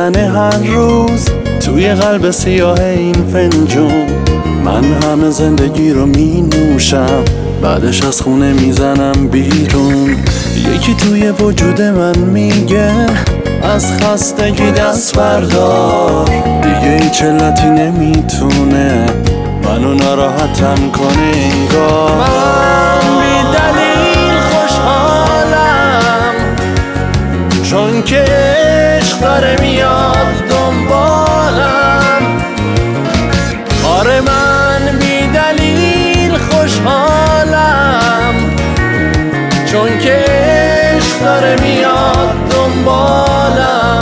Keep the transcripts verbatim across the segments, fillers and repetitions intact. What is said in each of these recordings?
میزنه هر روز توی قلب سیاه این فنجون. من همه زندگی رو می نوشم، بعدش از خونه میزنم بیرون. یکی توی وجود من میگه از خستگی دست بردار، دیگه هیچ علتی نمیتونه منو ناراحتم کنه انگار. من بی دلیل خوشحالم چون که عشق داره میاد دنبالم. آره من بی دلیل خوشحالم چون که عشق داره میاد دنبالم.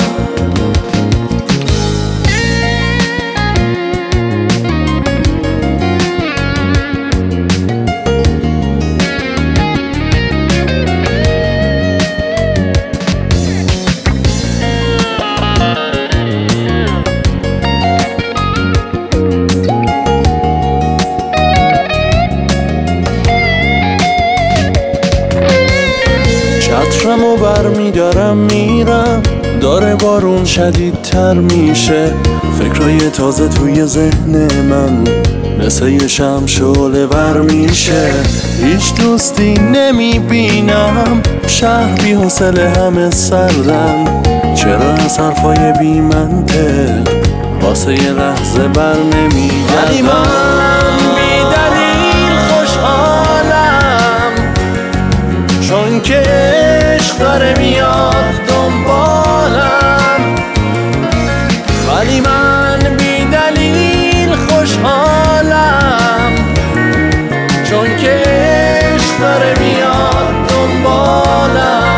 چترمو بر میدارم میرم، داره بارون شدیدتر میشه. فکرای تازه توی ذهن من مثل یه شمع شعله ور میشه. هیچ دوستی نمیبینم، شهر بی حوصله همه سردن. چرا از حرفای بی منطق واسه یه لحظه بر نمیگردم؟ ولی من بی دلیل خوشحالم چون که عشق داره میاد دنبالم. ولی من بی دلیل خوشحالم چون که عشق داره میاد دنبالم.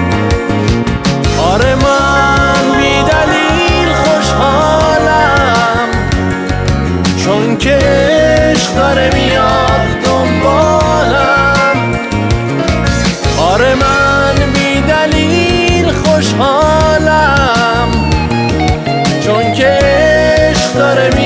آره من بی دلیل خوشحالم چون که عشق داره میاد دنبالم. آره من بی دلیل خوشحالم چون که عشق داره